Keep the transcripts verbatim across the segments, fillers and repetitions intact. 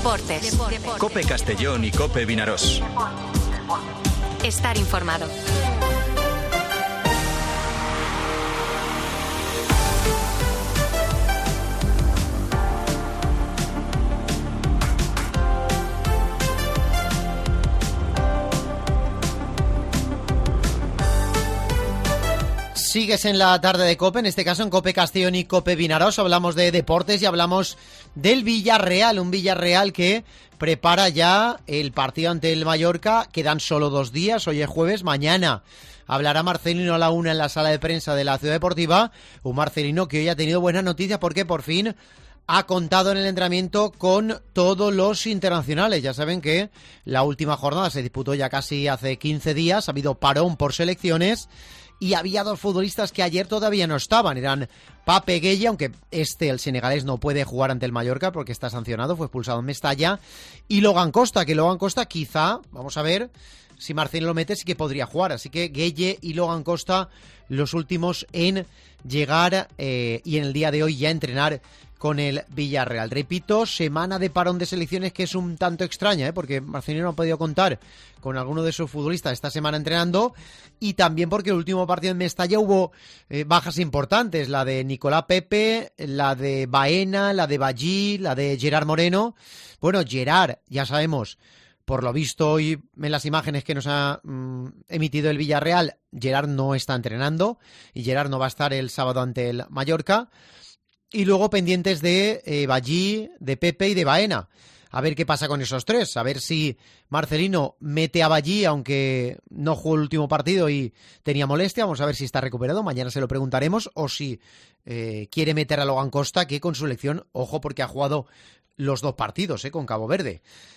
Deportes. COPE Castellón y COPE Vinarós. Estar informado. Sigues en la tarde de COPE, en este caso en COPE Castellón y COPE Vinarós. Hablamos de deportes y hablamos del Villarreal, un Villarreal que prepara ya el partido ante el Mallorca. Quedan solo dos días, hoy es jueves, mañana hablará Marcelino a la una en la sala de prensa de la Ciudad Deportiva. Un Marcelino que hoy ha tenido buenas noticias porque por fin ha contado en el entrenamiento con todos los internacionales. Ya saben que la última jornada se disputó ya casi hace quince días, ha habido parón por selecciones. Y había dos futbolistas que ayer todavía no estaban, eran Pape Gueye, aunque este, el senegalés, no puede jugar ante el Mallorca porque está sancionado, fue expulsado en Mestalla, y Logan Costa, que Logan Costa quizá, vamos a ver, si Marcelo lo mete sí que podría jugar, así que Gueye y Logan Costa los últimos en llegar eh, y en el día de hoy ya entrenar con el Villarreal. Repito, semana de parón de selecciones que es un tanto extraña, ¿eh? Porque Marcelino no ha podido contar con alguno de sus futbolistas esta semana entrenando, y también porque el último partido en Mestalla hubo eh, bajas importantes, la de Nicolás Pepe, la de Baena, la de Ballí, la de Gerard Moreno. Bueno, Gerard, ya sabemos, por lo visto hoy en las imágenes que nos ha mm, emitido el Villarreal, Gerard no está entrenando y Gerard no va a estar el sábado ante el Mallorca. Y luego pendientes de eh, Ballí, de Pepe y de Baena. A ver qué pasa con esos tres. A ver si Marcelino mete a Ballí, aunque no jugó el último partido y tenía molestia. Vamos a ver si está recuperado. Mañana se lo preguntaremos. O si eh, quiere meter a Logan Costa, que con su selección, ojo, porque ha jugado los dos partidos eh, con Cabo Verde.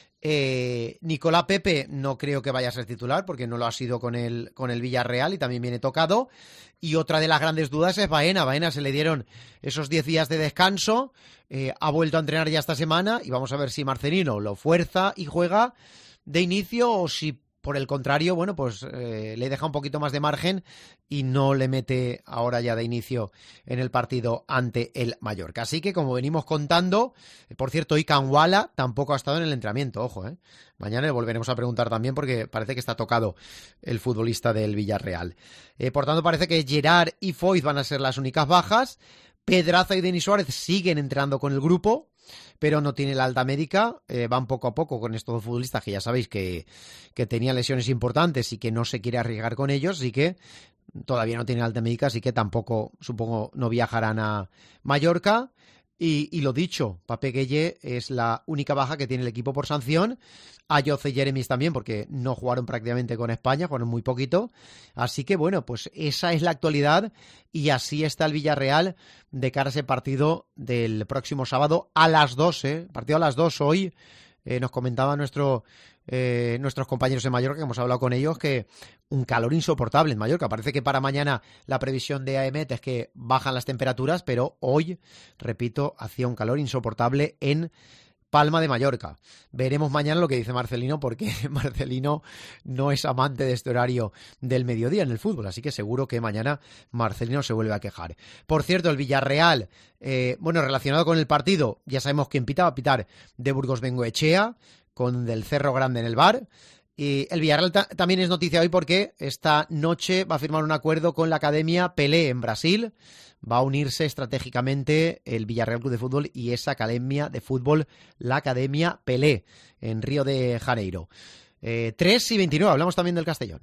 Eh, Nicolás Pepe no creo que vaya a ser titular porque no lo ha sido con el, con el Villarreal y también viene tocado. Y otra de las grandes dudas es Baena. Baena se le dieron esos diez días de descanso, eh, ha vuelto a entrenar ya esta semana y vamos a ver si Marcelino lo fuerza y juega de inicio o si por el contrario, bueno, pues eh, le deja un poquito más de margen y no le mete ahora ya de inicio en el partido ante el Mallorca. Así que, como venimos contando, por cierto, Ikan Wala tampoco ha estado en el entrenamiento, ojo, ¿eh? Mañana le volveremos a preguntar también porque parece que está tocado el futbolista del Villarreal. Eh, por tanto, parece que Gerard y Foyth van a ser las únicas bajas. Pedraza y Denis Suárez siguen entrenando con el grupo, pero no tiene la alta médica, eh, van poco a poco con estos dos futbolistas que ya sabéis que, que tenían lesiones importantes y que no se quiere arriesgar con ellos, así que todavía no tienen alta médica, así que tampoco, supongo, no viajarán a Mallorca. Y, y lo dicho, Pape Gueye es la única baja que tiene el equipo por sanción. Ayoce y Jeremis también, porque no jugaron prácticamente con España, jugaron muy poquito. Así que bueno, pues esa es la actualidad y así está el Villarreal de cara a ese partido del próximo sábado a las dos, ¿eh? Partido a las dos hoy. Eh, nos comentaba nuestro, eh, nuestros compañeros en Mallorca, que hemos hablado con ellos, que un calor insoportable en Mallorca. Parece que para mañana la previsión de A E M E T es que bajan las temperaturas, pero hoy, repito, hacía un calor insoportable en Palma de Mallorca. Veremos mañana lo que dice Marcelino, porque Marcelino no es amante de este horario del mediodía en el fútbol, así que seguro que mañana Marcelino se vuelve a quejar. Por cierto, el Villarreal, eh, bueno, relacionado con el partido, ya sabemos quién pita, va a pitar de Burgos Bengoechea, con Del Cerro Grande en el V A R. Y el Villarreal ta- también es noticia hoy porque esta noche va a firmar un acuerdo con la Academia Pelé en Brasil. Va a unirse estratégicamente el Villarreal Club de Fútbol y esa Academia de Fútbol, la Academia Pelé, en Río de Janeiro. Eh, tres y veintinueve, hablamos también del Castellón.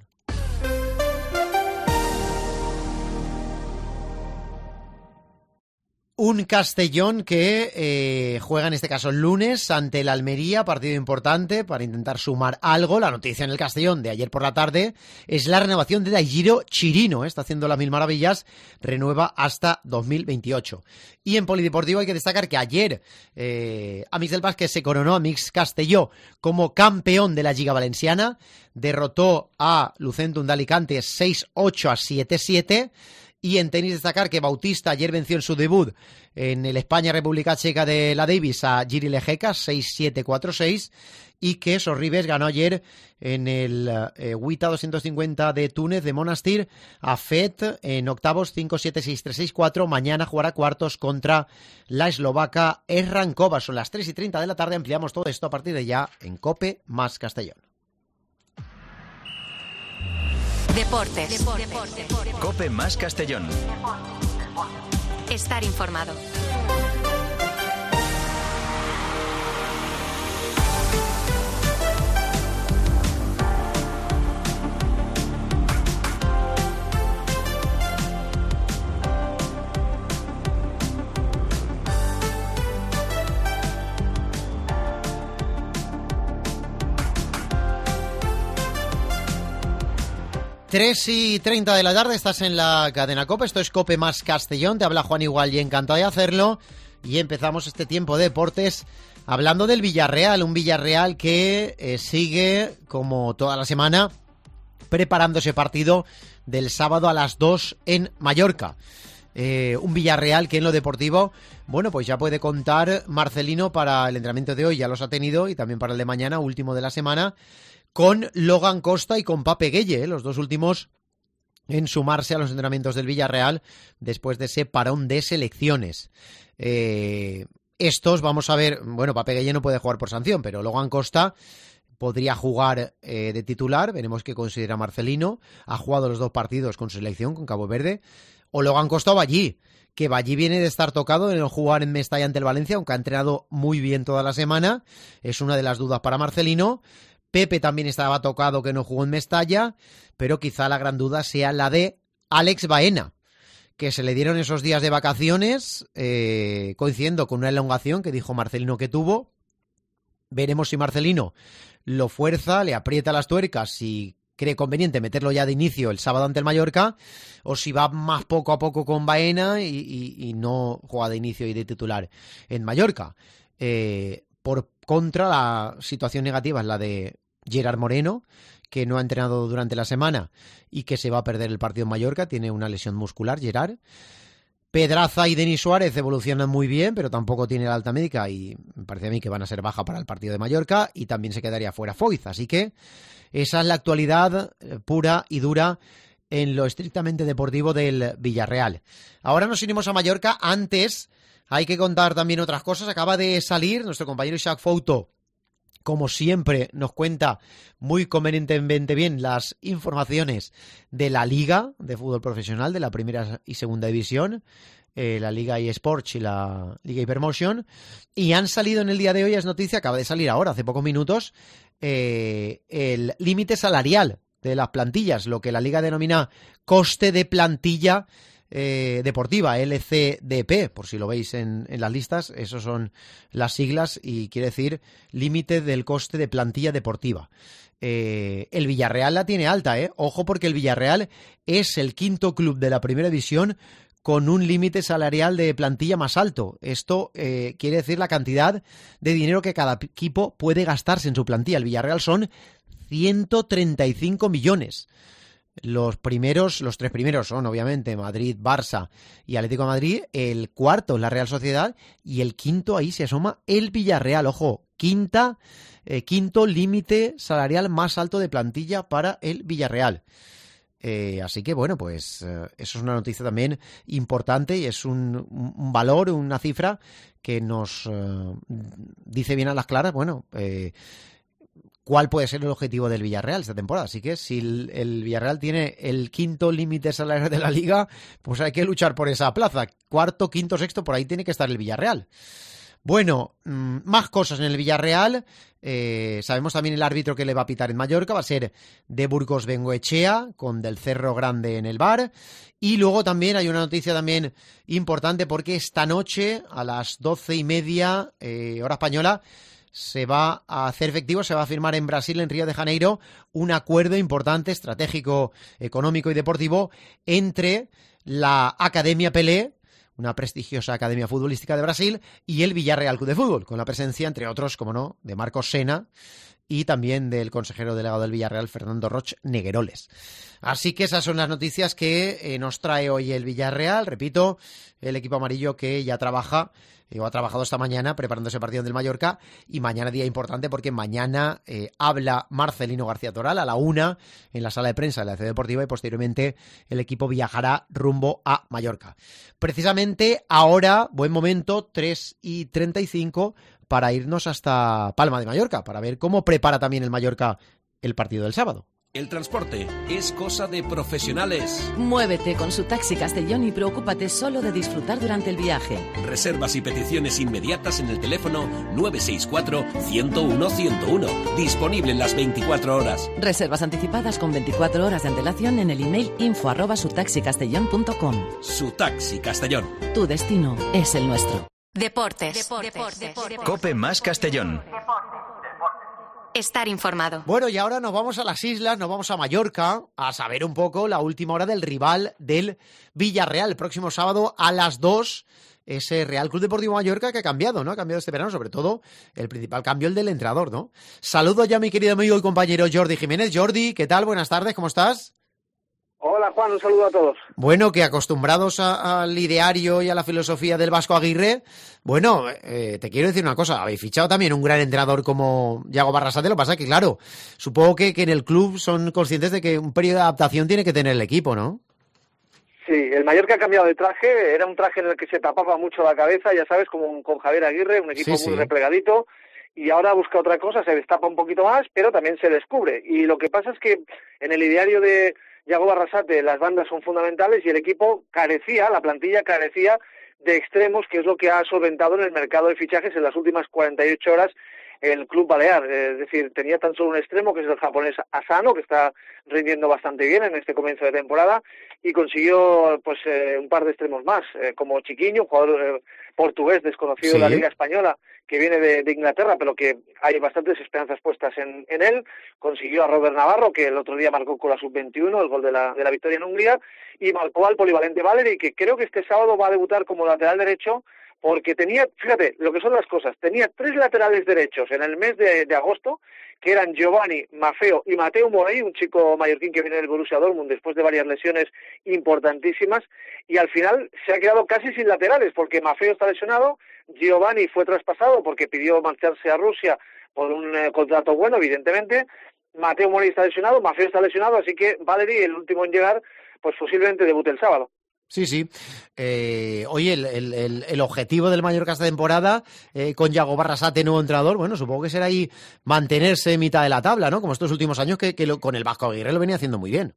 Un Castellón que eh, juega en este caso el lunes ante el Almería, partido importante para intentar sumar algo. La noticia en el Castellón de ayer por la tarde es la renovación de Daigiro Chirino, ¿eh? Está haciendo las mil maravillas, renueva hasta dos mil veintiocho. Y en Polideportivo hay que destacar que ayer eh, Amix del Básquet se coronó a Amix Castelló como campeón de la Lliga Valenciana, derrotó a Lucentum de Alicante seis ocho a siete siete. Y en tenis destacar que Bautista ayer venció en su debut en el España-República Checa de la Davis a Jiri Lejeca, seis siete cuatro seis, y que Sorribes ganó ayer en el eh, WTA doscientos cincuenta de Túnez de Monastir a Fed en octavos cinco siete seis tres seis cuatro. Mañana jugará cuartos contra la eslovaca Errankova. Son las tres y treinta de la tarde, ampliamos todo esto a partir de ya en COPE más Castellón. Deportes. Deportes. Deportes. COPE más Castellón. Estar informado. tres y treinta de la tarde, estás en la cadena COPE, esto es COPE más Castellón, te habla Juan Igual y encantado de hacerlo. Y empezamos este tiempo de deportes hablando del Villarreal, un Villarreal que eh, sigue, como toda la semana, preparando ese partido del sábado a las dos en Mallorca. Eh, un Villarreal que en lo deportivo, bueno, pues ya puede contar Marcelino para el entrenamiento de hoy, ya los ha tenido, y también para el de mañana, último de la semana, con Logan Costa y con Pape Gueye, ¿eh? Los dos últimos en sumarse a los entrenamientos del Villarreal después de ese parón de selecciones. Eh, estos, vamos a ver, bueno, Pape Gueye no puede jugar por sanción, pero Logan Costa podría jugar eh, de titular, veremos qué considera Marcelino. Ha jugado los dos partidos con su selección, con Cabo Verde. O Logan Costa o Ballí, que Ballí viene de estar tocado de no jugar en Mestalla ante el Valencia, aunque ha entrenado muy bien toda la semana. Es una de las dudas para Marcelino. Pepe también estaba tocado, que no jugó en Mestalla, pero quizá la gran duda sea la de Alex Baena, que se le dieron esos días de vacaciones, eh, coincidiendo con una elongación que dijo Marcelino que tuvo. Veremos si Marcelino lo fuerza, le aprieta las tuercas y cree conveniente meterlo ya de inicio el sábado ante el Mallorca, o si va más poco a poco con Baena y, y, y no juega de inicio y de titular en Mallorca. Eh, por contra, la situación negativa es la de Gerard Moreno, que no ha entrenado durante la semana y que se va a perder el partido en Mallorca, tiene una lesión muscular, Gerard. Pedraza y Denis Suárez evolucionan muy bien, pero tampoco tiene la alta médica y me parece a mí que van a ser baja para el partido de Mallorca, y también se quedaría fuera Foyth, así que esa es la actualidad pura y dura en lo estrictamente deportivo del Villarreal. Ahora nos iremos a Mallorca. Antes hay que contar también otras cosas. Acaba de salir nuestro compañero Isaac Fouto, como siempre nos cuenta muy convenientemente bien las informaciones de la Liga de Fútbol Profesional, de la primera y segunda división, eh, la Liga eSports y la Liga Hypermotion, y han salido en el día de hoy, es noticia, acaba de salir ahora, hace pocos minutos, eh, el límite salarial de las plantillas, lo que la Liga denomina coste de plantilla Eh, deportiva, L C D P, por si lo veis en, en las listas, esos son las siglas y quiere decir límite del coste de plantilla deportiva. Eh, el Villarreal la tiene alta, ¿eh? Ojo, porque el Villarreal es el quinto club de la primera división con un límite salarial de plantilla más alto. Esto eh, quiere decir la cantidad de dinero que cada equipo puede gastarse en su plantilla. El Villarreal son ciento treinta y cinco millones. Los primeros, los tres primeros son obviamente Madrid, Barça y Atlético de Madrid. El cuarto es la Real Sociedad y el quinto, ahí se asoma el Villarreal. Ojo, quinta, eh, quinto límite salarial más alto de plantilla para el Villarreal. Eh, así que bueno, pues eh, eso es una noticia también importante y es un, un valor, una cifra que nos eh, dice bien a las claras, bueno, eh, cuál puede ser el objetivo del Villarreal esta temporada. Así que si el, el Villarreal tiene el quinto límite salarial de la Liga, pues hay que luchar por esa plaza. Cuarto, quinto, sexto, por ahí tiene que estar el Villarreal. Bueno, mmm, más cosas en el Villarreal. Eh, sabemos también el árbitro que le va a pitar en Mallorca. Va a ser de Burgos Bengoechea, con Del Cerro Grande en el V A R. Y luego también hay una noticia también importante, porque esta noche a las doce y media, eh, hora española, se va a hacer efectivo, se va a firmar en Brasil, en Río de Janeiro, un acuerdo importante, estratégico, económico y deportivo entre la Academia Pelé, una prestigiosa academia futbolística de Brasil, y el Villarreal Club de Fútbol, con la presencia, entre otros, como no, de Marcos Sena y también del consejero delegado del Villarreal, Fernando Roch Negueroles. Así que esas son las noticias que eh, nos trae hoy el Villarreal. Repito, el equipo amarillo que ya trabaja, eh, o ha trabajado esta mañana preparando ese partido del Mallorca, y mañana día importante porque mañana eh, habla Marcelino García Toral a la una en la sala de prensa de la C Deportiva y posteriormente el equipo viajará rumbo a Mallorca. Precisamente ahora, buen momento, tres y treinta y cinco, para irnos hasta Palma de Mallorca, para ver cómo prepara también el Mallorca el partido del sábado. El transporte es cosa de profesionales. Muévete con su Taxi Castellón y preocúpate solo de disfrutar durante el viaje. Reservas y peticiones inmediatas en el teléfono nueve seis cuatro, uno cero uno, uno cero uno. Disponible en las veinticuatro horas. Reservas anticipadas con veinticuatro horas de antelación en el email info arroba sutaxicastellón punto com. Su Taxi Castellón. Tu destino es el nuestro. Deportes. Deportes. Deportes. Deportes. Cope más Castellón. Estar informado. Bueno, y ahora nos vamos a las islas, nos vamos a Mallorca a saber un poco la última hora del rival del Villarreal. El próximo sábado a las dos, ese Real Club Deportivo Mallorca que ha cambiado, ¿no? Ha cambiado este verano, sobre todo el principal cambio, el del entrenador, ¿no? Saludo ya a mi querido amigo y compañero Jordi Jiménez. Jordi, ¿qué tal? Buenas tardes, ¿cómo estás? Hola Juan, un saludo a todos. Bueno, que acostumbrados a, al ideario y a la filosofía del Vasco Aguirre, bueno, eh, te quiero decir una cosa, habéis fichado también un gran entrenador como Yago Barrasate, lo que pasa es que, claro, supongo que, que en el club son conscientes de que un periodo de adaptación tiene que tener el equipo, ¿no? Sí, el Mallorca ha cambiado de traje, era un traje en el que se tapaba mucho la cabeza, ya sabes, como con Javier Aguirre, un equipo sí, muy sí. replegadito, y ahora busca otra cosa, se destapa un poquito más, pero también se descubre. Y lo que pasa es que en el ideario de Yago Barrasate las bandas son fundamentales y el equipo carecía, la plantilla carecía de extremos, que es lo que ha solventado en el mercado de fichajes en las últimas cuarenta y ocho horas el club balear. Es decir, tenía tan solo un extremo, que es el japonés Asano, que está rindiendo bastante bien en este comienzo de temporada, y consiguió pues eh, un par de extremos más, eh, como Chiquiño, un jugador eh, portugués desconocido sí. de la Liga Española, que viene de, de Inglaterra, pero que hay bastantes esperanzas puestas en, en él. Consiguió a Robert Navarro, que el otro día marcó con la sub veintiuno el gol de la, de la victoria en Hungría, y marcó al polivalente Valeri, que creo que este sábado va a debutar como lateral derecho, porque tenía, fíjate, lo que son las cosas, tenía tres laterales derechos en el mes de, de agosto, que eran Giovanni, Maffeo y Mateu Morey, un chico mallorquín que viene del Borussia Dortmund después de varias lesiones importantísimas, y al final se ha quedado casi sin laterales, porque Maffeo está lesionado, Giovanni fue traspasado porque pidió marcharse a Rusia por un eh, contrato bueno, evidentemente, Mateu Morey está lesionado, Maffeo está lesionado, así que Valeri, el último en llegar, pues posiblemente debute el sábado. Sí, sí. Eh, oye, el, el, el, el objetivo del Mallorca esta temporada, eh, con Yago Barrasate, nuevo entrenador, bueno, supongo que será ahí mantenerse en mitad de la tabla, ¿no? Como estos últimos años que, que lo, con el Vasco Aguirre lo venía haciendo muy bien.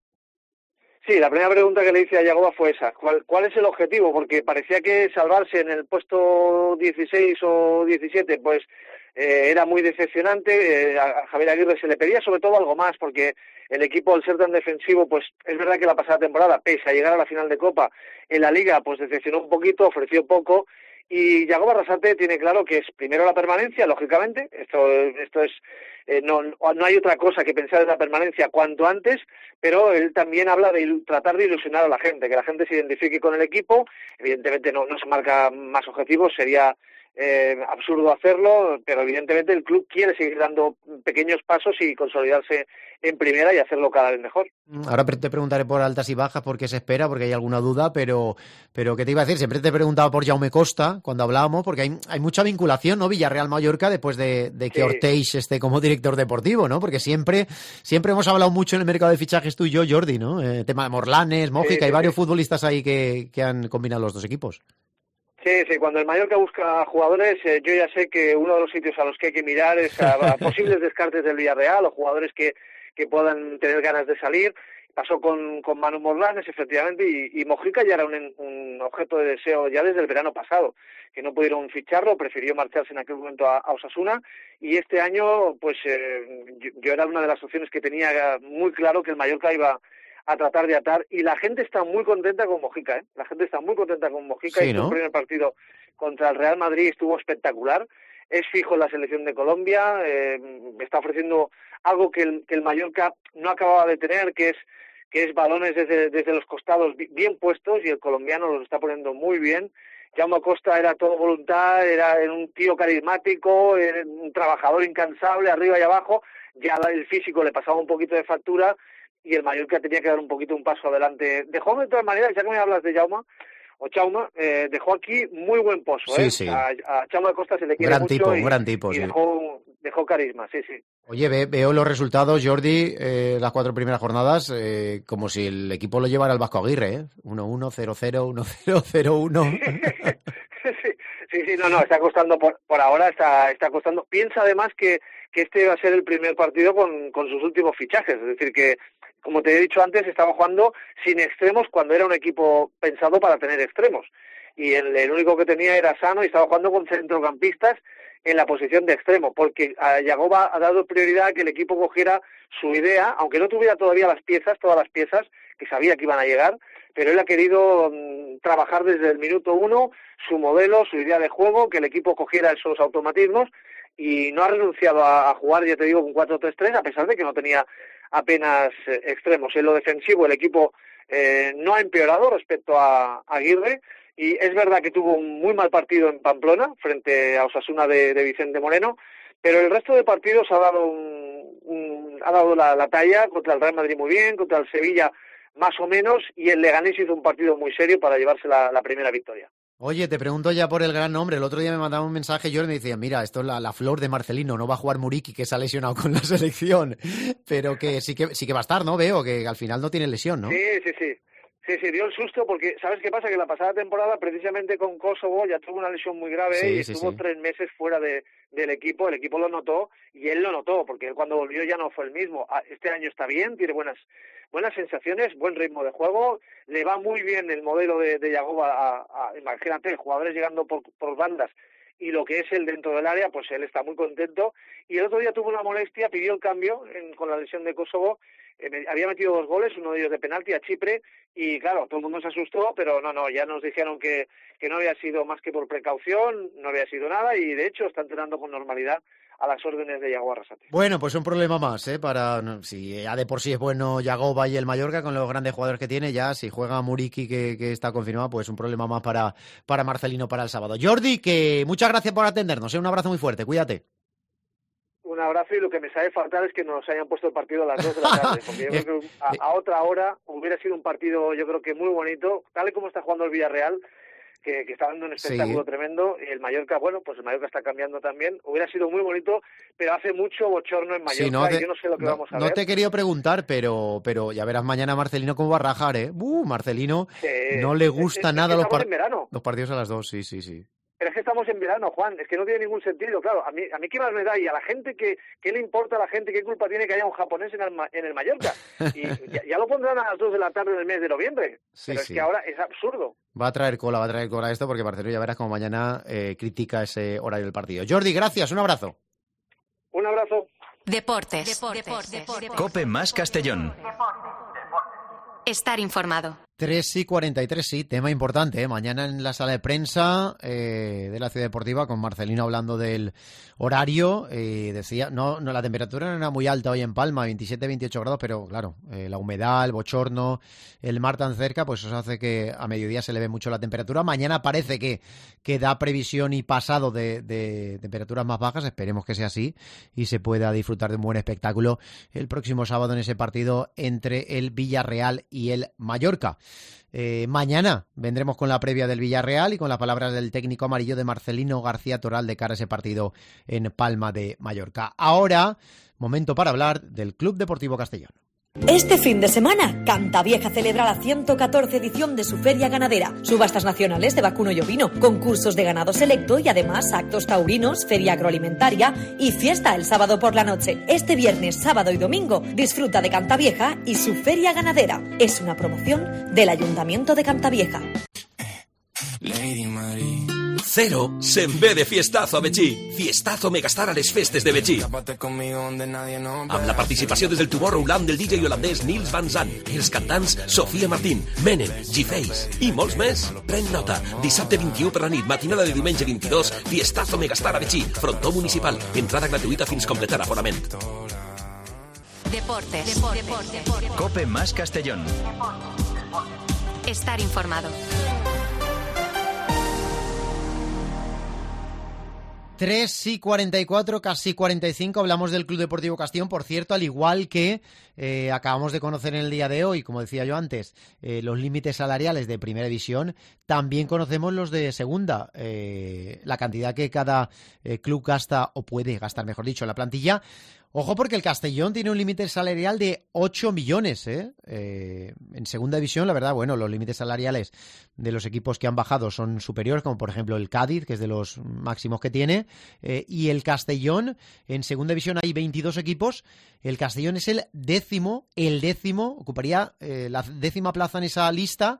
Sí, la primera pregunta que le hice a Yagoba fue esa. ¿Cuál, ¿Cuál es el objetivo? Porque parecía que salvarse en el puesto dieciséis o diecisiete, pues eh, era muy decepcionante. Eh, a Javier Aguirre se le pedía sobre todo algo más, porque el equipo, al ser tan defensivo, pues es verdad que la pasada temporada, pese a llegar a la final de Copa, en la Liga, pues decepcionó un poquito, ofreció poco, y Yago Barrasate tiene claro que es primero la permanencia, lógicamente, esto, esto es, eh, no, no hay otra cosa que pensar en la permanencia cuanto antes, pero él también habla de tratar de ilusionar a la gente, que la gente se identifique con el equipo. Evidentemente no, no se marca más objetivos, sería Eh, absurdo hacerlo, pero evidentemente el club quiere seguir dando pequeños pasos y consolidarse en primera y hacerlo cada vez mejor. Ahora te preguntaré por altas y bajas, por qué se espera, porque hay alguna duda, pero pero ¿qué te iba a decir? Siempre te he preguntado por Jaume Costa cuando hablábamos, porque hay, hay mucha vinculación, ¿no? Villarreal-Mallorca después de, de que sí. Orteix esté como director deportivo, ¿no? Porque siempre siempre hemos hablado mucho en el mercado de fichajes tú y yo, Jordi, ¿no? Eh, tema de Morlanes, Mójica, sí, sí, hay varios sí. futbolistas ahí que, que han combinado los dos equipos. Sí, sí, cuando el Mallorca busca jugadores, eh, yo ya sé que uno de los sitios a los que hay que mirar es a, a posibles descartes del Villarreal o jugadores que, que puedan tener ganas de salir. Pasó con, con Manu Morlanes, efectivamente, y, y Mojica ya era un, un objeto de deseo ya desde el verano pasado, que no pudieron ficharlo, prefirió marcharse en aquel momento a, a Osasuna, y este año, pues eh, yo, yo era una de las opciones que tenía muy claro que el Mallorca iba a tratar de atar, y la gente está muy contenta con Mojica, ¿eh? La gente está muy contenta con Mojica, sí, y ¿no? su primer partido contra el Real Madrid estuvo espectacular, es fijo en la selección de Colombia, eh, está ofreciendo algo que el, que el Mallorca no acababa de tener, que es que es balones desde, desde los costados bien puestos, y el colombiano los está poniendo muy bien. Jaume Costa era todo voluntad, era un tío carismático, era un trabajador incansable, arriba y abajo, ya el físico le pasaba un poquito de factura, y el Mallorca tenía que dar un poquito un paso adelante. Dejó de todas maneras, ya que me hablas de Jaume, o Chauma, eh, dejó aquí muy buen pozo, sí, ¿eh? Sí. A, a Chauma de Costa se le quiere gran mucho tipo, y, gran tipo, y sí. dejó, dejó carisma, sí, sí. Oye, ve, veo los resultados, Jordi, eh, las cuatro primeras jornadas, eh, como si el equipo lo llevara el Vasco Aguirre, ¿eh? uno uno, cero cero, uno cero, cero uno. sí, sí, sí, no, no, está costando, por, por ahora está, está costando. Piensa además que, que este va a ser el primer partido con, con sus últimos fichajes, es decir, que como te he dicho antes, estaba jugando sin extremos cuando era un equipo pensado para tener extremos. Y el, el único que tenía era Sano y estaba jugando con centrocampistas en la posición de extremo, porque a Yagoba ha dado prioridad a que el equipo cogiera su idea, aunque no tuviera todavía las piezas, todas las piezas, que sabía que iban a llegar, pero él ha querido mmm, trabajar desde el minuto uno su modelo, su idea de juego, que el equipo cogiera esos automatismos, y no ha renunciado a, a jugar, ya te digo, con cuatro tres tres, a pesar de que no tenía apenas eh, extremos. En lo defensivo el equipo eh, no ha empeorado respecto a, a Aguirre, y es verdad que tuvo un muy mal partido en Pamplona frente a Osasuna de, de Vicente Moreno, pero el resto de partidos ha dado un, un, ha dado la, la talla. Contra el Real Madrid muy bien, contra el Sevilla más o menos, y el Leganés hizo un partido muy serio para llevarse la, la primera victoria. Oye, te pregunto ya por el gran nombre. El otro día me mandaba un mensaje yo y me decía, mira, esto es la, la flor de Marcelino, no va a jugar Muriqui, que se ha lesionado con la selección, pero que sí que sí que va a estar, ¿no? Veo que al final no tiene lesión, ¿no? Sí, sí, sí. Sí, sí, dio el susto porque, ¿sabes qué pasa? Que la pasada temporada, precisamente con Kosovo, ya tuvo una lesión muy grave sí, y sí, estuvo sí. tres meses fuera de, del equipo. El equipo lo notó y él lo notó, porque él cuando volvió ya no fue el mismo. Este año está bien, tiene buenas buenas sensaciones, buen ritmo de juego, le va muy bien el modelo de, de Yagoba, a, a, imagínate, jugadores llegando por, por bandas y lo que es él dentro del área, pues él está muy contento. Y el otro día tuvo una molestia, pidió el cambio en, con la lesión de Kosovo. Eh, había metido dos goles, uno de ellos de penalti a Chipre, y claro, todo el mundo se asustó, pero no, no, ya nos dijeron que, que no había sido más que por precaución, no había sido nada, y de hecho está entrenando con normalidad a las órdenes de Yagoba Arrasate. Bueno, pues un problema más, ¿eh? Para, no, si ya de por sí es bueno Yagoba y el Mallorca con los grandes jugadores que tiene, ya si juega Muriqui, que, que está confirmado, pues un problema más para, para Marcelino para el sábado. Jordi, que muchas gracias por atendernos, ¿eh? Un abrazo muy fuerte, cuídate. Un abrazo, y lo que me sabe faltar es que nos hayan puesto el partido a las dos de la tarde, porque yo creo que a, a otra hora hubiera sido un partido, yo creo que muy bonito, tal y como está jugando el Villarreal, que, que está dando un espectáculo sí. tremendo, y el Mallorca, bueno, pues el Mallorca está cambiando también, hubiera sido muy bonito, pero hace mucho bochorno en Mallorca, sí, no te, y yo no sé lo que no, vamos a no ver. No te he querido preguntar, pero pero ya verás mañana Marcelino cómo va a rajar, ¿eh? Uh, Marcelino sí, no le gusta es, nada es los, par- verano. los partidos a las dos, sí, sí, sí. Pero es que estamos en verano, Juan, es que no tiene ningún sentido, claro, a mí, a mí qué más me da, y a la gente, que ¿qué le importa a la gente, qué culpa tiene que haya un japonés en el, en el Mallorca? Y ya, ya lo pondrán a las dos de la tarde del mes de noviembre, sí, pero sí. es que ahora es absurdo. Va a traer cola, va a traer cola esto, porque Marcelo ya verás como mañana eh, critica ese horario del partido. Jordi, gracias, un abrazo. Un abrazo. Deportes. Deportes. Deportes. Deportes. Cope más Castellón. Estar informado. tres y cuarenta y tres, sí, tema importante, ¿eh? Mañana en la sala de prensa eh, de la Ciudad Deportiva con Marcelino hablando del horario. Eh, decía, no, no, la temperatura no era muy alta hoy en Palma, veintisiete, veintiocho grados, pero claro, eh, la humedad, el bochorno, el mar tan cerca, pues eso hace que a mediodía se eleve mucho la temperatura. Mañana parece que, que da previsión y pasado de, de temperaturas más bajas, esperemos que sea así y se pueda disfrutar de un buen espectáculo el próximo sábado en ese partido entre el Villarreal y el Mallorca. Eh, mañana vendremos con la previa del Villarreal y con las palabras del técnico amarillo de Marcelino García Toral de cara a ese partido en Palma de Mallorca. Ahora, momento para hablar del Club Deportivo Castellón. Este fin de semana, Cantavieja celebra la ciento catorce edición de su feria ganadera, subastas nacionales de vacuno y ovino, concursos de ganado selecto y además actos taurinos, feria agroalimentaria y fiesta el sábado por la noche. Este viernes, sábado y domingo, disfruta de Cantavieja y su feria ganadera. Es una promoción del Ayuntamiento de Cantavieja. Lady Marie. Cero se'n ve de fiestazo a Betxí. Fiestazo megastar a les festes de Betxí. Amb la participació des del Tomorrowland del D J holandès Niels Van Zandt, els cantants Sofia Martín, Menem, G-Face i molts més. Pren nota. Dissabte vint-i-u per la nit, matinada de diumenge vint-i-dos, Fiestazo megastar a Betxí, frontó municipal. Entrada gratuïta fins completar aforament. Deportes. Deportes. Deportes. Cope más Castellón. Estar informado. Estar informado. tres y cuarenta y cuatro, casi cuarenta y cinco, hablamos del Club Deportivo Castellón, por cierto, al igual que eh, acabamos de conocer en el día de hoy, como decía yo antes, eh, los límites salariales de Primera División, también conocemos los de Segunda, eh, la cantidad que cada eh, club gasta, o puede gastar, mejor dicho, en la plantilla. Ojo, porque el Castellón tiene un límite salarial de ocho millones, ¿eh? Eh, en Segunda División, la verdad, bueno, los límites salariales de los equipos que han bajado son superiores, como por ejemplo el Cádiz, que es de los máximos que tiene, eh, y el Castellón, en Segunda División hay veintidós equipos, el Castellón es el décimo, el décimo, ocuparía eh, la décima plaza en esa lista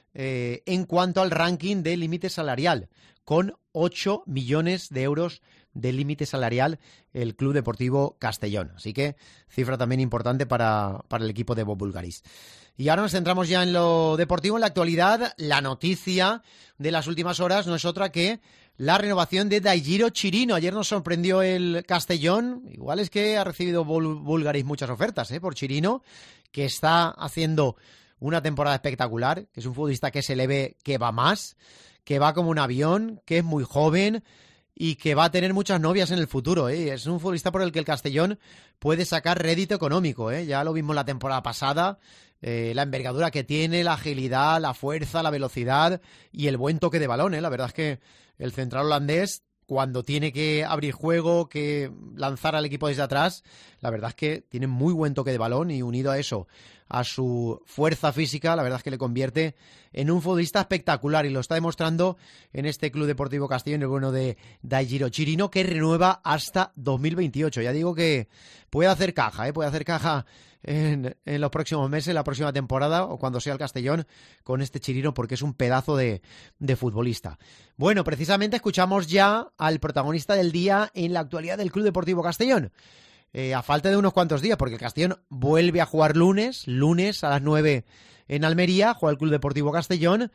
eh, en cuanto al ranking de límite salarial, con ocho millones de euros de límite salarial el Club Deportivo Castellón. Así que cifra también importante para, para el equipo de Bob Bulgaris. Y ahora nos centramos ya en lo deportivo, en la actualidad. La noticia de las últimas horas no es otra que la renovación de Daijiro Chirino. Ayer nos sorprendió el Castellón. Igual es que ha recibido Bul- Bulgaris muchas ofertas ¿eh? por Chirino, que está haciendo una temporada espectacular, que es un futbolista que se le ve que va más, que va como un avión, que es muy joven y que va a tener muchas novias en el futuro, ¿eh? Es un futbolista por el que el Castellón puede sacar rédito económico, ¿eh? Ya lo vimos la temporada pasada, eh, la envergadura que tiene, la agilidad, la fuerza, la velocidad y el buen toque de balón, ¿eh? La verdad es que el central holandés, cuando tiene que abrir juego, que lanzar al equipo desde atrás, la verdad es que tiene muy buen toque de balón y unido a eso, a su fuerza física, la verdad es que le convierte en un futbolista espectacular y lo está demostrando en este Club Deportivo Castellón, el bueno de Daijiro Chirino, que renueva hasta dos mil veintiocho. Ya digo que puede hacer caja, ¿eh? puede hacer caja en, en los próximos meses, la próxima temporada o cuando sea el Castellón con este Chirino, porque es un pedazo de, de futbolista. Bueno, precisamente escuchamos ya al protagonista del día en la actualidad del Club Deportivo Castellón. Eh, a falta de unos cuantos días, porque el Castellón vuelve a jugar lunes, lunes a las nueve en Almería, juega el Club Deportivo Castellón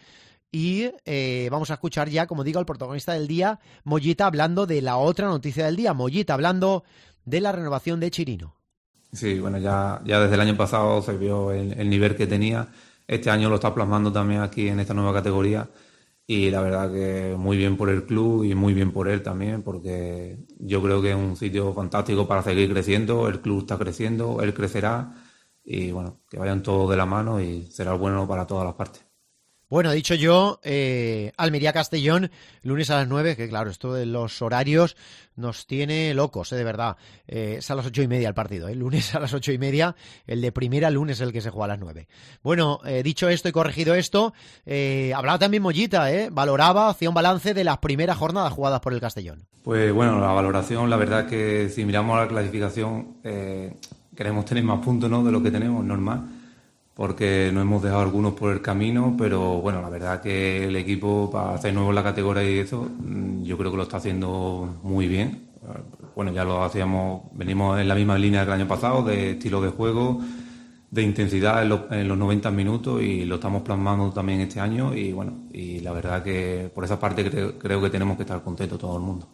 y eh, vamos a escuchar ya, como digo, al protagonista del día, Mollita, hablando de la otra noticia del día. Mollita, hablando de la renovación de Chirino. Sí, bueno, ya, ya desde el año pasado se vio el, el nivel que tenía, este año lo está plasmando también aquí en esta nueva categoría. Y la verdad que muy bien por el club y muy bien por él también, porque yo creo que es un sitio fantástico para seguir creciendo, el club está creciendo, él crecerá y bueno, que vayan todos de la mano y será bueno para todas las partes. Bueno, dicho yo, eh, Almería-Castellón, lunes a las nueve, que claro, esto de los horarios nos tiene locos, eh, de verdad. Eh, es a las ocho y media el partido, eh, lunes a las ocho y media, el de primera, lunes el que se juega a las nueve. Bueno, eh, dicho esto y corregido esto, eh, hablaba también Mollita, eh, valoraba, hacía un balance de las primeras jornadas jugadas por el Castellón. Pues bueno, la valoración, la verdad que si miramos la clasificación, eh, queremos tener más puntos, ¿no?, de lo que tenemos, normal, porque nos hemos dejado algunos por el camino, pero bueno, la verdad que el equipo, para hacer nuevo en la categoría y eso, yo creo que lo está haciendo muy bien. Bueno, ya lo hacíamos, venimos en la misma línea que el año pasado, de estilo de juego, de intensidad en los, en los noventa minutos, y lo estamos plasmando también este año, y bueno, y la verdad que por esa parte creo, creo que tenemos que estar contentos todo el mundo.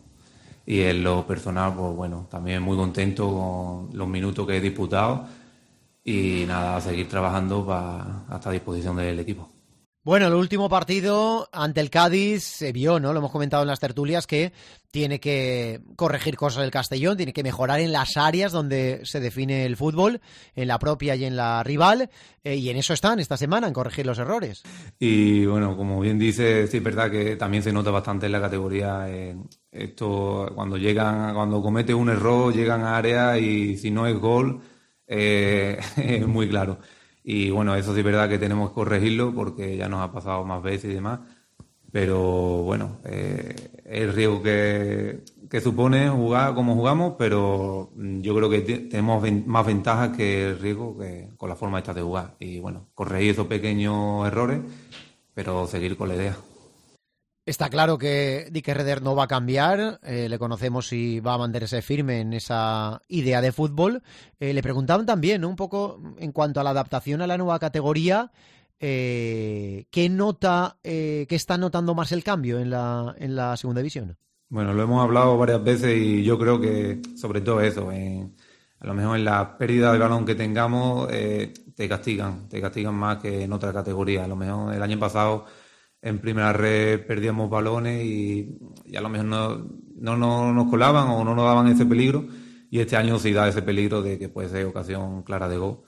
Y en lo personal, pues bueno, también muy contento con los minutos que he disputado. Y nada, a seguir trabajando para hasta a disposición del equipo. Bueno, el último partido ante el Cádiz se vio, ¿no? Lo hemos comentado en las tertulias, que tiene que corregir cosas el Castellón, tiene que mejorar en las áreas donde se define el fútbol, en la propia y en la rival, eh, y en eso están esta semana, en corregir los errores. Y bueno, como bien dice, sí es verdad que también se nota bastante en la categoría, eh, esto cuando llegan, cuando comete un error, llegan a área y si no es gol, Eh, es muy claro. Y bueno, eso sí es verdad que tenemos que corregirlo porque ya nos ha pasado más veces y demás, pero bueno, eh, el riesgo que, que supone jugar como jugamos, pero yo creo que t- tenemos ven- más ventajas que el riesgo que con la forma esta de jugar. Y bueno, corregir esos pequeños errores, pero seguir con la idea. Está claro que Dick Herreder no va a cambiar, eh, le conocemos y va a mantenerse firme en esa idea de fútbol. Eh, le preguntaban también, ¿no?, un poco en cuanto a la adaptación a la nueva categoría, eh, ¿qué nota, eh, qué está notando más el cambio en la, en la segunda división? Bueno, lo hemos hablado varias veces y yo creo que sobre todo eso, en, a lo mejor en la pérdida de balón que tengamos, eh, te castigan, te castigan más que en otra categoría. A lo mejor el año pasado en primera red perdíamos balones y, y a lo mejor no, no, no nos colaban o no nos daban ese peligro, y este año sí da ese peligro de que puede ser ocasión clara de gol.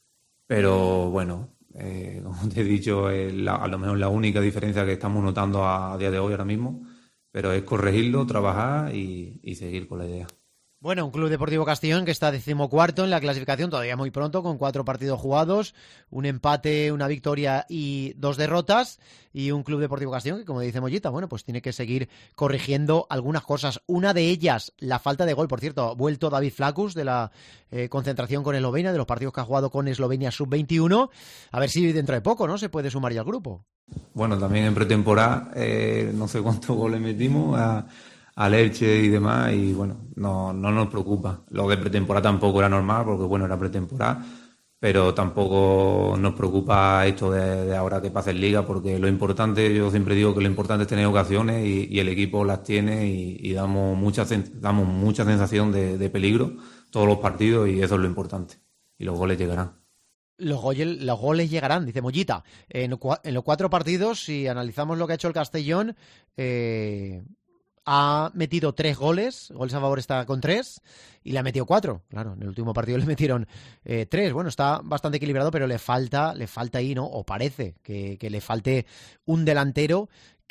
Pero bueno, eh, como te he dicho, es la, a lo mejor la única diferencia que estamos notando a, a día de hoy ahora mismo, pero es corregirlo, trabajar y, y seguir con la idea. Bueno, un Club Deportivo Castellón que está decimocuarto en la clasificación, todavía muy pronto, con cuatro partidos jugados, un empate, una victoria y dos derrotas, y un Club Deportivo Castellón que, como dice Mollita, bueno, pues tiene que seguir corrigiendo algunas cosas. Una de ellas, la falta de gol. Por cierto, ha vuelto David Flacus de la eh, concentración con Eslovenia, de los partidos que ha jugado con Eslovenia sub veintiuno. A ver si dentro de poco, ¿no?, se puede sumar ya al grupo. Bueno, también en pretemporada, eh, no sé cuántos goles metimos a... al Elche y demás, y bueno, no, no nos preocupa. Lo de pretemporada tampoco era normal, porque bueno, era pretemporada, pero tampoco nos preocupa esto de, de ahora que pase en Liga, porque lo importante, yo siempre digo que lo importante es tener ocasiones y, y el equipo las tiene y, y damos mucha damos mucha sensación de, de peligro todos los partidos, y eso es lo importante. Y los goles llegarán. Los, goles, los goles llegarán, dice Mollita. En, en los cuatro partidos, si analizamos lo que ha hecho el Castellón, eh... ha metido tres goles, Gol Salvador está con tres y le ha metido cuatro. Claro, en el último partido le metieron eh, tres. Bueno, está bastante equilibrado, pero le falta, le falta ahí, ¿no? O parece que, que le falte un delantero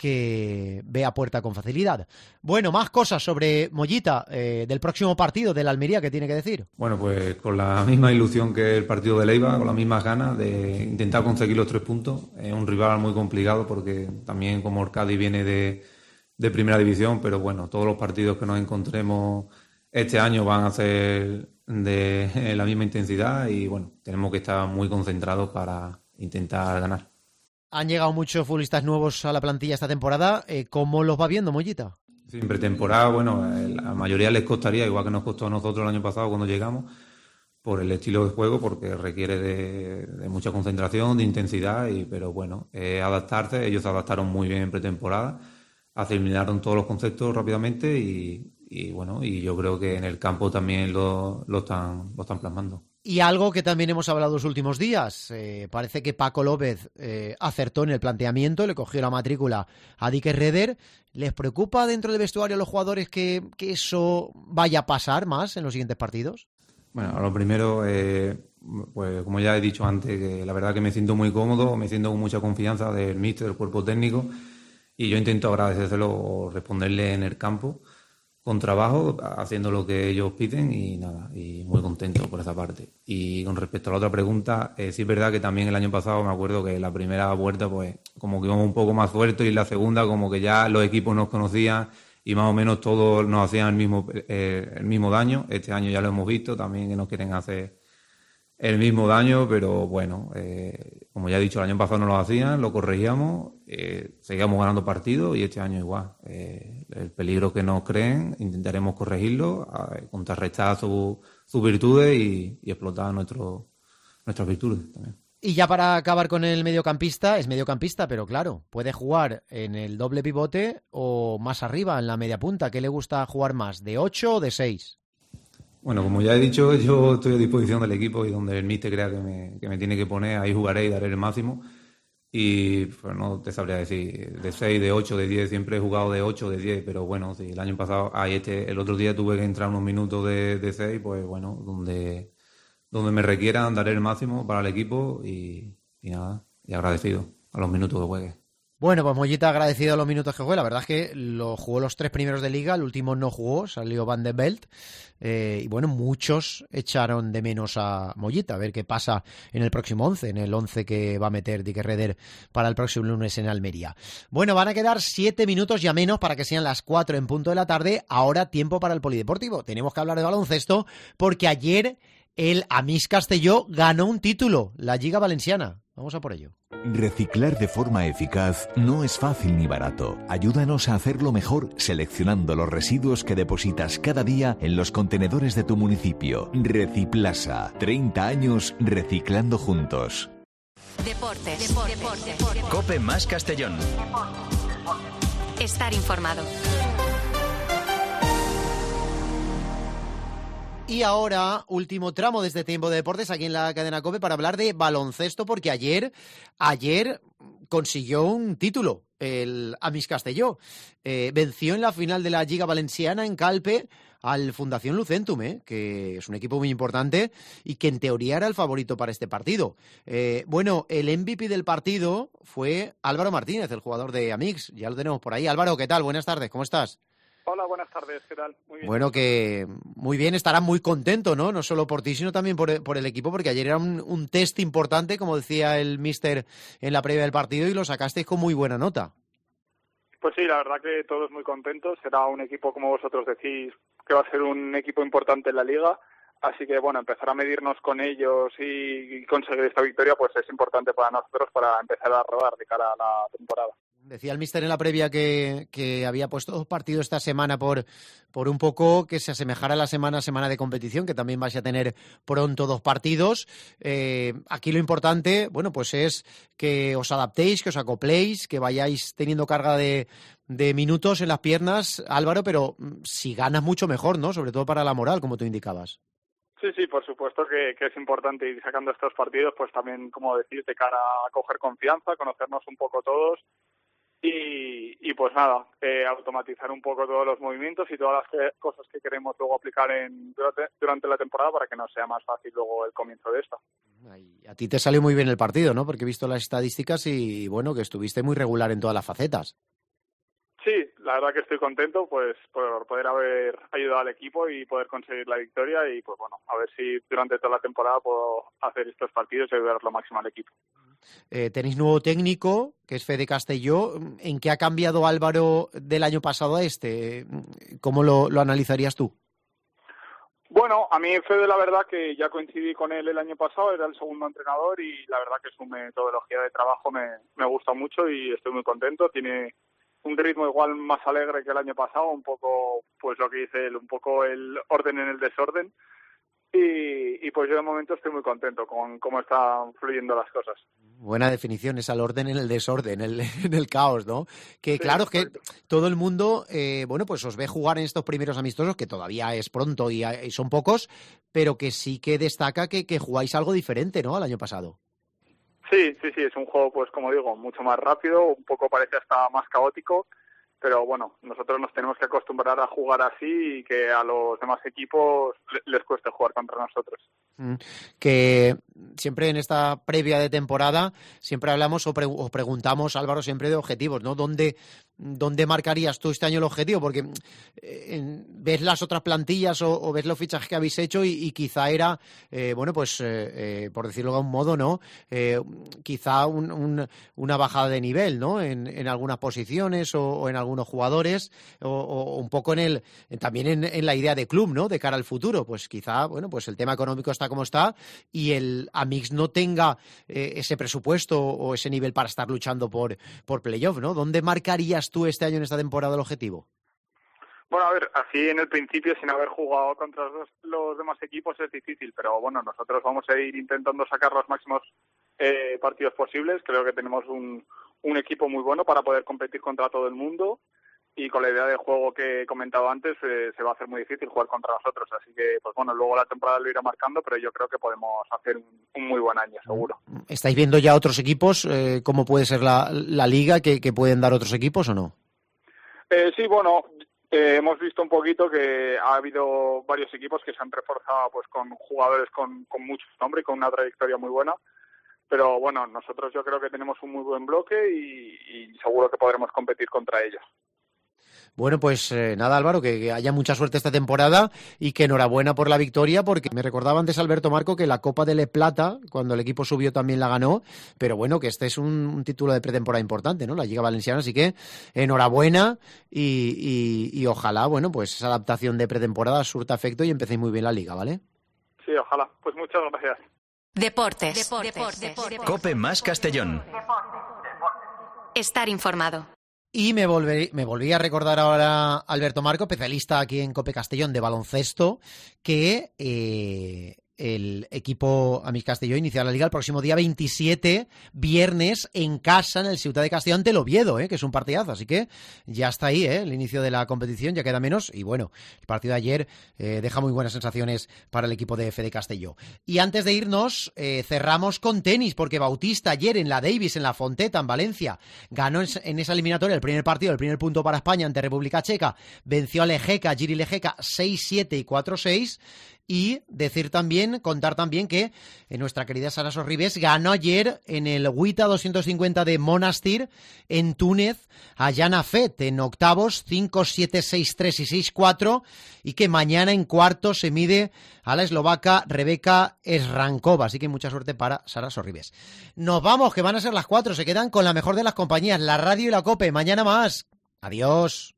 que vea puerta con facilidad. Bueno, más cosas sobre Mollita, eh, del próximo partido de la Almería, ¿qué tiene que decir? Bueno, pues con la misma ilusión que el partido de Leiva, con las mismas ganas de intentar conseguir los tres puntos. Es un rival muy complicado porque también como el Cádiz viene de de primera división, pero bueno, todos los partidos que nos encontremos este año van a ser de la misma intensidad y bueno, tenemos que estar muy concentrados para intentar ganar. Han llegado muchos futbolistas nuevos a la plantilla esta temporada. ¿Cómo los va viendo, Mollita? Sí, en pretemporada, bueno, la mayoría les costaría, igual que nos costó a nosotros el año pasado cuando llegamos, por el estilo de juego, porque requiere de, de mucha concentración, de intensidad, y pero bueno, eh, adaptarse. Ellos se adaptaron muy bien en pretemporada, asimilaron todos los conceptos rápidamente y, y bueno, y yo creo que en el campo también lo, lo, están, lo están plasmando. Y algo que también hemos hablado los últimos días, eh, parece que Paco López eh, acertó en el planteamiento, le cogió la matrícula a Dique Reder. ¿Les preocupa dentro del vestuario a los jugadores que, que eso vaya a pasar más en los siguientes partidos? Bueno, lo primero, eh, pues como ya he dicho antes, que la verdad que me siento muy cómodo, me siento con mucha confianza del míster, del cuerpo técnico, y yo intento agradecérselo o responderle en el campo con trabajo, haciendo lo que ellos piden y nada, y muy contento por esa parte. Y con respecto a la otra pregunta, eh, sí es verdad que también el año pasado me acuerdo que la primera vuelta pues como que íbamos un poco más sueltos y la segunda como que ya los equipos nos conocían y más o menos todos nos hacían el mismo, eh, el mismo daño. Este año ya lo hemos visto también que nos quieren hacer el mismo daño, pero bueno, eh, como ya he dicho, el año pasado no lo hacían, lo corregíamos, eh, seguíamos ganando partidos y este año igual. Eh, el peligro que nos creen, intentaremos corregirlo, eh, contrarrestar sus su virtudes y, y explotar nuestro, nuestras virtudes también. Y ya para acabar con el mediocampista, es mediocampista, pero claro, puede jugar en el doble pivote o más arriba, en la media punta. ¿Qué le gusta jugar más, de ocho o de seis? Bueno, como ya he dicho, yo estoy a disposición del equipo y donde el míster crea que me, que me tiene que poner, ahí jugaré y daré el máximo. Y pues no te sabría decir, de seis, de ocho, de diez, siempre he jugado de ocho, de diez, pero bueno, sí, el año pasado, ahí este, el otro día tuve que entrar unos minutos de, de seis, pues bueno, donde, donde me requieran daré el máximo para el equipo y, y nada, y agradecido a los minutos que juegue. Bueno, pues Mollita agradecido a los minutos que jugué. La verdad es que lo jugó los tres primeros de Liga, el último no jugó, salió Van de Belt. Eh, y bueno, muchos echaron de menos a Mollita. A ver qué pasa en el próximo once, en el once que va a meter Dique Reder para el próximo lunes en Almería. Bueno, van a quedar siete minutos ya menos para que sean las cuatro en punto de la tarde. Ahora tiempo para el polideportivo. Tenemos que hablar de baloncesto porque ayer el Amis Castelló ganó un título, la Lliga Valenciana. Vamos a por ello. Reciclar de forma eficaz no es fácil ni barato. Ayúdanos a hacerlo mejor seleccionando los residuos que depositas cada día en los contenedores de tu municipio. Reciplasa. treinta años reciclando juntos. Deportes. Deportes. Deportes. Deportes. COPE más Castellón. Estar informado. Y ahora, último tramo de este tiempo de deportes aquí en la cadena COPE para hablar de baloncesto, porque ayer, ayer consiguió un título, el Amis Castelló. Eh, venció en la final de la Lliga Valenciana en Calpe al Fundación Lucentum, eh, que es un equipo muy importante y que en teoría era el favorito para este partido. Eh, bueno, el M V P del partido fue Álvaro Martínez, el jugador de Amix. Ya lo tenemos por ahí. Álvaro, ¿qué tal? Buenas tardes, ¿cómo estás? Hola, buenas tardes, ¿qué tal? Muy bien. Bueno, que muy bien, estará muy contento, ¿no? No solo por ti, sino también por, por el equipo, porque ayer era un, un test importante, como decía el míster en la previa del partido, y lo sacasteis con muy buena nota. Pues sí, la verdad que todos muy contentos. Será un equipo, como vosotros decís, que va a ser un equipo importante en la Liga. Así que, bueno, empezar a medirnos con ellos y conseguir esta victoria, pues es importante para nosotros para empezar a rodar de cara a la temporada. Decía el míster en la previa que, que había puesto dos partidos esta semana por, por un poco que se asemejara a la semana a semana de competición, que también vais a tener pronto dos partidos. Eh, aquí lo importante, bueno, pues es que os adaptéis, que os acopléis, que vayáis teniendo carga de, de minutos en las piernas, Álvaro, pero si ganas mucho mejor, ¿no? Sobre todo para la moral, como tú indicabas. Sí, sí, por supuesto que, que es importante ir sacando estos partidos, pues también, como decís, de cara a coger confianza, conocernos un poco todos. Y, y pues nada, eh, automatizar un poco todos los movimientos y todas las que, cosas que queremos luego aplicar en, durante, durante la temporada para que nos sea más fácil luego el comienzo de esta. Y a ti te salió muy bien el partido, ¿no? Porque he visto las estadísticas y bueno, que estuviste muy regular en todas las facetas. Sí, la verdad que estoy contento pues por poder haber ayudado al equipo y poder conseguir la victoria y pues bueno, a ver si durante toda la temporada puedo hacer estos partidos y ayudar lo máximo al equipo. Eh, tenéis nuevo técnico, que es Fede Castelló. ¿En qué ha cambiado Álvaro del año pasado a este? ¿Cómo lo, lo analizarías tú? Bueno, a mí Fede, la verdad que ya coincidí con él el año pasado, era el segundo entrenador y la verdad que su metodología de trabajo me, me gusta mucho y estoy muy contento. Tiene un ritmo igual más alegre que el año pasado, un poco, pues lo que dice él, un poco el orden en el desorden. Y, y pues yo de momento estoy muy contento con cómo están fluyendo las cosas. Buena definición, es al orden en el desorden, en el, en el caos, ¿no? Que sí, claro, que todo el mundo, eh, bueno, pues os ve jugar en estos primeros amistosos, que todavía es pronto y, y son pocos, pero que sí que destaca que, que jugáis algo diferente, ¿no?, al año pasado. Sí, sí, sí, es un juego, pues como digo, mucho más rápido, un poco parece hasta más caótico, pero bueno, nosotros nos tenemos que acostumbrar a jugar así y que a los demás equipos les cueste jugar contra nosotros. Que siempre en esta previa de temporada siempre hablamos o, pre- o preguntamos, Álvaro, siempre de objetivos, ¿no? ¿Dónde, dónde marcarías tú este año el objetivo? Porque eh, ves las otras plantillas o, o ves los fichajes que habéis hecho y, y quizá era, eh, bueno, pues eh, eh, por decirlo de algún modo, ¿no? Eh, quizá un, un, una bajada de nivel, ¿no? En, en algunas posiciones o, o en algunos jugadores o, o un poco en el también en, en la idea de club, ¿no? De cara al futuro, pues quizá, bueno, pues el tema económico está como está y el Amix no tenga eh, ese presupuesto o ese nivel para estar luchando por, por playoff, ¿no? ¿Dónde marcarías tú este año en esta temporada el objetivo? Bueno, a ver, así en el principio, sin haber jugado contra los, los demás equipos es difícil, pero bueno, nosotros vamos a ir intentando sacar los máximos eh, partidos posibles. Creo que tenemos un, un equipo muy bueno para poder competir contra todo el mundo. Y con la idea de juego que he comentado antes, eh, se va a hacer muy difícil jugar contra nosotros. Así que, pues bueno, luego la temporada lo irá marcando, pero yo creo que podemos hacer un, un muy buen año, seguro. ¿Estáis viendo ya otros equipos? Eh, ¿Cómo puede ser la, la liga que, que pueden dar otros equipos o no? Eh, sí, bueno, eh, hemos visto un poquito que ha habido varios equipos que se han reforzado pues con jugadores con, con mucho nombre y con una trayectoria muy buena. Pero bueno, nosotros yo creo que tenemos un muy buen bloque y, y seguro que podremos competir contra ellos. Bueno, pues eh, nada, Álvaro, que, que haya mucha suerte esta temporada y que enhorabuena por la victoria, porque me recordaba antes Alberto Marco que la Copa de Le Plata, cuando el equipo subió, también la ganó, pero bueno, que este es un, un título de pretemporada importante, ¿no? La Liga Valenciana, así que enhorabuena y, y, y ojalá, bueno, pues esa adaptación de pretemporada surta efecto y empecéis muy bien la Liga, ¿vale? Sí, ojalá. Pues muchas gracias. Deportes. Deportes. Deportes. Deportes. COPE más Castellón. Estar informado. Y me volví, me volví a recordar ahora Alberto Marco, especialista aquí en COPE Castellón de baloncesto, que eh, el equipo Amics Castelló inicia la Liga el próximo día veintisiete, viernes, en casa, en el Ciutat de Castelló ante el Oviedo, ¿eh? Que es un partidazo, así que ya está ahí, ¿eh? El inicio de la competición, ya queda menos, y bueno, el partido de ayer eh, deja muy buenas sensaciones para el equipo de F D Castelló. Y antes de irnos, eh, cerramos con tenis, porque Bautista ayer en la Davis, en la Fonteta, en Valencia, ganó en, en esa eliminatoria el primer partido, el primer punto para España ante República Checa, venció a Lejeca, Jiri Lejeca seis siete y cuatro seis. Y decir también, contar también que eh, nuestra querida Sara Sorribes ganó ayer en el WTA doscientos cincuenta de Monastir en Túnez a Jana Fett en octavos, cinco siete, seis tres y seis cuatro, y que mañana en cuartos se mide a la eslovaca Rebeka Srankova, así que mucha suerte para Sara Sorribes. Nos vamos, que van a ser las cuatro, se quedan con la mejor de las compañías, la radio y la COPE. Mañana más. Adiós.